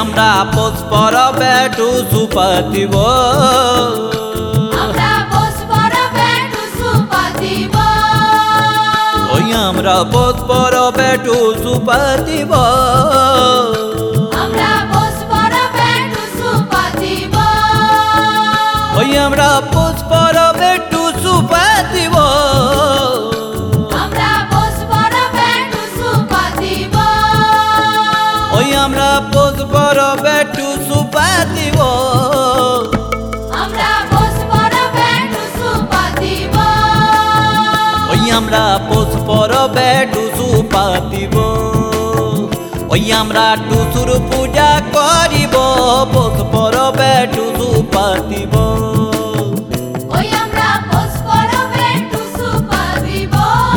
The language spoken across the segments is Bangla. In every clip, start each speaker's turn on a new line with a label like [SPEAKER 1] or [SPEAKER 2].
[SPEAKER 1] আমরা পোষ পরবে টুসু পাতিব
[SPEAKER 2] আমরা পোষ পরবে টুসু পাতিব
[SPEAKER 1] ওই আমরা পোষ পরবে টুসু পাতিব
[SPEAKER 2] আমরা পোষ পরবে টুসু পাতিব
[SPEAKER 1] ওই আমরা পোষ পরবে টুসু পাতিব
[SPEAKER 2] আমরা পোষ পরবে টুসু পাতিব
[SPEAKER 1] ওই আমরা পোষ পরবে টুসু পাতিব
[SPEAKER 2] আমরা পোষ পরবে টুসু পাতিব
[SPEAKER 1] ওই আমরা পোষ পরবে টুসু পাতিব ওই আমরা টুসুর পূজা করিব পোষ পরবে টুসু পাতিব
[SPEAKER 2] ওই আমরা পোষ পরবে টুসু পাতিব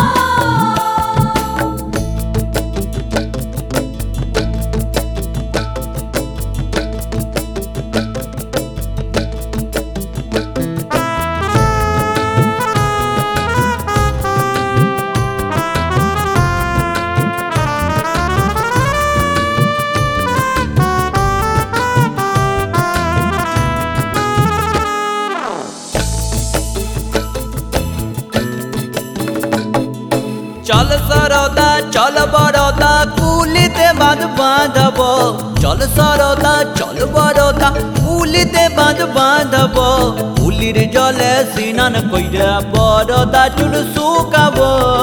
[SPEAKER 1] চল সরদা চল বরদা কুলিতে বাঁধ বাঁধব চল সরদা চল বরদা কুলিতে বাঁধ বাঁধব কুলির জলে স্নান কইরা বরদা চুল শুকাব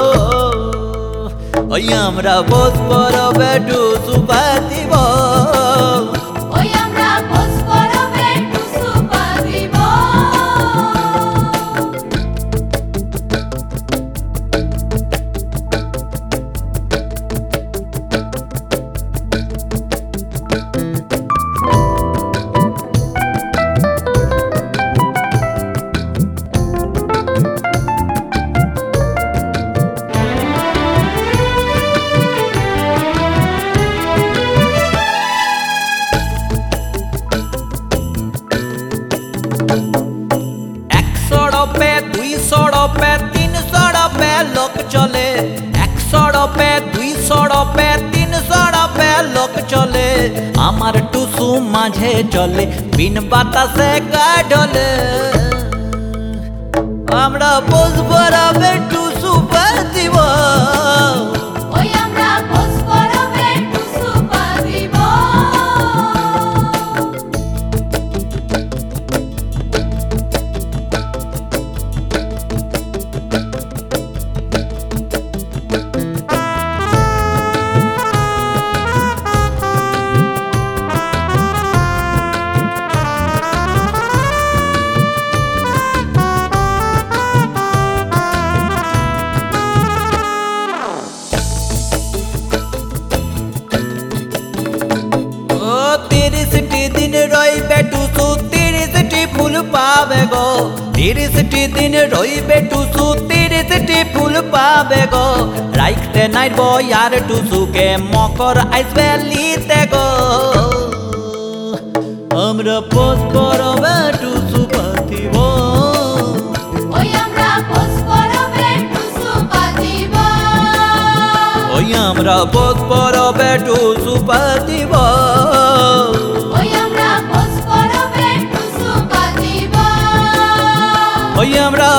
[SPEAKER 1] ওই আমরা পোষ পরবে টুসু পাতিব
[SPEAKER 2] ওই আমরা পোষ পরবে টুসু পাতিব
[SPEAKER 1] এক সড়পে দুই সড়পে তিন সড়পে লোক চলে এক সড়পে দুই সড়পে তিন সড়পে লোক চলে আমার টুসু মাঝে চলে বিন বাতাসে কাঢলে আমরা পোষ পরবে টুসু পাতিব
[SPEAKER 2] ওই আমরা পোষ পরবে টুসু পাতিব
[SPEAKER 1] ও 30টি দিন রইবে টুসু 30টি ফুল পাবে গো 30টি দিন রইবে টুসু 30টি ফুল পাবে গো রাইখতে নাইব আর টুসুকে মকর আইসবে লিতে গো আমরা পোষ পরবে টুসু পাতিব
[SPEAKER 2] ওই আমরা পোষ পরবে টুসু পাতিব
[SPEAKER 1] ওই আমরা পোষ পরবে টুসু পাতিব
[SPEAKER 2] ওই আমরা পোষ পরবে টুসু পাতিব
[SPEAKER 1] ওই আমরা